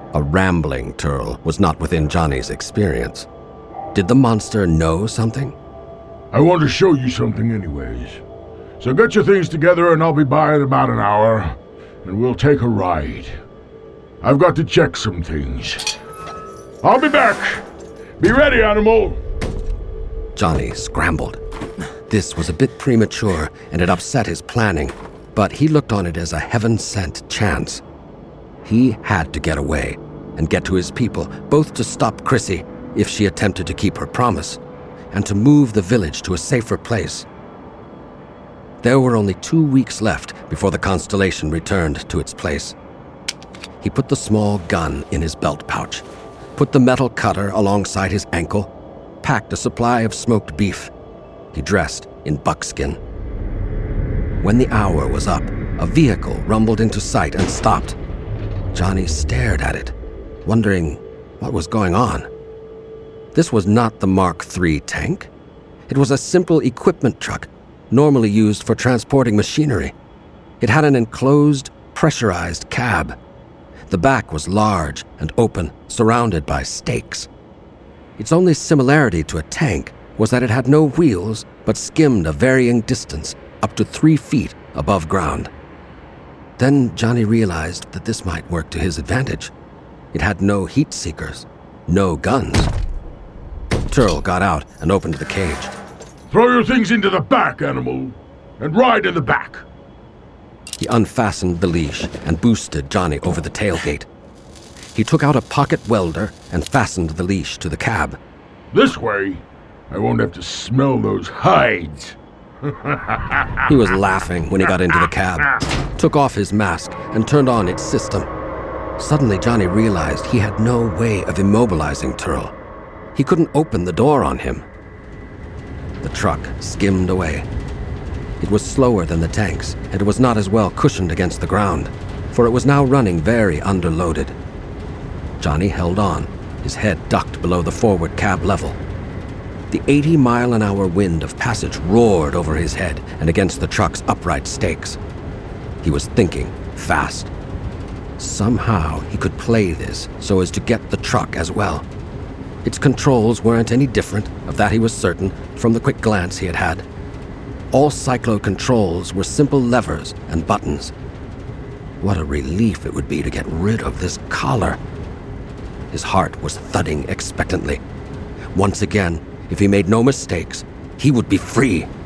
A rambling Turl was not within Johnny's experience. Did the monster know something? I want to show you something anyways. So get your things together and I'll be by in about an hour, and we'll take a ride. I've got to check some things. I'll be back! Be ready, animal! Johnny scrambled. This was a bit premature, and it upset his planning, but he looked on it as a heaven-sent chance. He had to get away and get to his people, both to stop Chrissy if she attempted to keep her promise, and to move the village to a safer place. There were only 2 weeks left before the constellation returned to its place. He put the small gun in his belt pouch, put the metal cutter alongside his ankle, packed a supply of smoked beef. He dressed in buckskin. When the hour was up, a vehicle rumbled into sight and stopped. Johnny stared at it, wondering what was going on. This was not the Mark III tank. It was a simple equipment truck, normally used for transporting machinery. It had an enclosed, pressurized cab. The back was large and open, surrounded by stakes. Its only similarity to a tank was that it had no wheels, but skimmed a varying distance, up to 3 feet above ground. Then Johnny realized that this might work to his advantage. It had no heat seekers, no guns. Turl got out and opened the cage. Throw your things into the back, animal, and ride in the back. He unfastened the leash and boosted Johnny over the tailgate. He took out a pocket welder and fastened the leash to the cab. This way, I won't have to smell those hides. He was laughing when he got into the cab, took off his mask, and turned on its system. Suddenly, Johnny realized he had no way of immobilizing Turl. He couldn't open the door on him. The truck skimmed away. It was slower than the tanks, and it was not as well cushioned against the ground, for it was now running very underloaded. Johnny held on, his head ducked below the forward cab level. The 80-mile-an-hour wind of passage roared over his head and against the truck's upright stakes. He was thinking fast. Somehow he could play this so as to get the truck as well. Its controls weren't any different, of that he was certain, from the quick glance he had had. All Cyclo controls were simple levers and buttons. What a relief it would be to get rid of this collar. His heart was thudding expectantly. Once again, if he made no mistakes, he would be free.